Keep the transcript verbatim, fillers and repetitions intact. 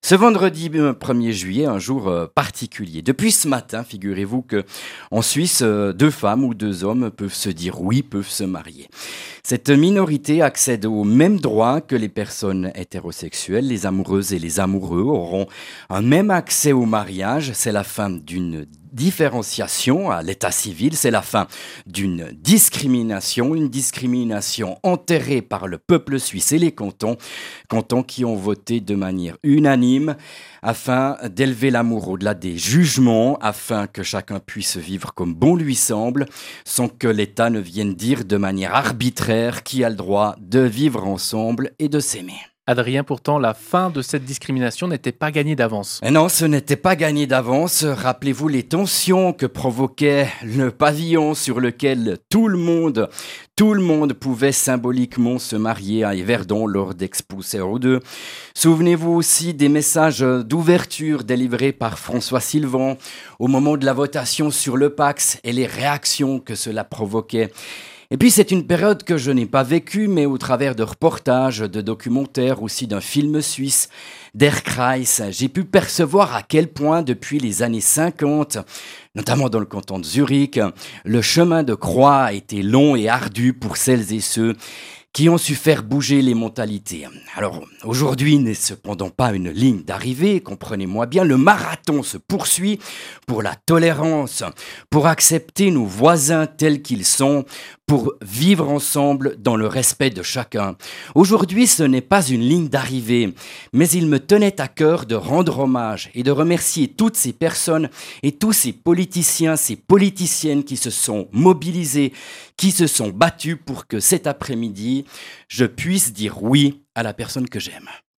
Ce vendredi euh, premier juillet, un jour euh, particulier. Depuis ce matin, figurez-vous que en Suisse, euh, deux femmes ou deux hommes peuvent se dire oui, peuvent se marier. Cette minorité accède aux mêmes droits que les personnes hétérosexuelles. Les amoureuses et les amoureux auront un même accès au mariage. C'est la fin d'une différenciation à l'état civil, c'est la fin d'une discrimination, une discrimination enterrée par le peuple suisse et les cantons, cantons qui ont voté de manière unanime afin d'élever l'amour au-delà des jugements, afin que chacun puisse vivre comme bon lui semble, sans que l'État ne vienne dire de manière arbitraire qui a le droit de vivre ensemble et de s'aimer. Adrien, pourtant, la fin de cette discrimination n'était pas gagnée d'avance. Et non, ce n'était pas gagné d'avance. Rappelez-vous les tensions que provoquait le pavillon sur lequel tout le monde, tout le monde pouvait symboliquement se marier à Yverdon lors d'Expo C R O deux. Souvenez-vous aussi des messages d'ouverture délivrés par François Sylvan au moment de la votation sur le Pacs et les réactions que cela provoquait. Et puis c'est une période que je n'ai pas vécue, mais au travers de reportages, de documentaires, aussi d'un film suisse, Der Kreis, j'ai pu percevoir à quel point depuis les années cinquante, notamment dans le canton de Zurich, le chemin de croix a été long et ardu pour celles et ceux qui ont su faire bouger les mentalités. Alors, aujourd'hui n'est cependant pas une ligne d'arrivée, comprenez-moi bien, le marathon se poursuit pour la tolérance, pour accepter nos voisins tels qu'ils sont, pour vivre ensemble dans le respect de chacun. Aujourd'hui, ce n'est pas une ligne d'arrivée, mais il me tenait à cœur de rendre hommage et de remercier toutes ces personnes et tous ces politiciens, ces politiciennes qui se sont mobilisés, qui se sont battus pour que cet après-midi, je puisse dire oui à la personne que j'aime.